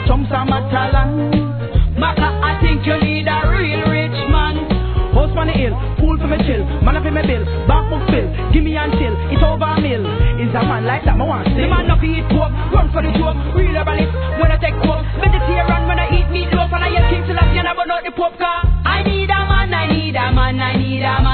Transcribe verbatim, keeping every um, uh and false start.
chumps are my talent. Maka, I think you need a real rich man. House on the hill, pool for me chill, man up in my bill, back book fill, give me until it's over a mill. Is a man like that, I want to see. The man up eat pork, run for the joke, real about it, when I take coke, vegetarian when I eat meat loaf, and I yell King Selassie and I burn out the Pope car. I need a man, I need a man, I need a man.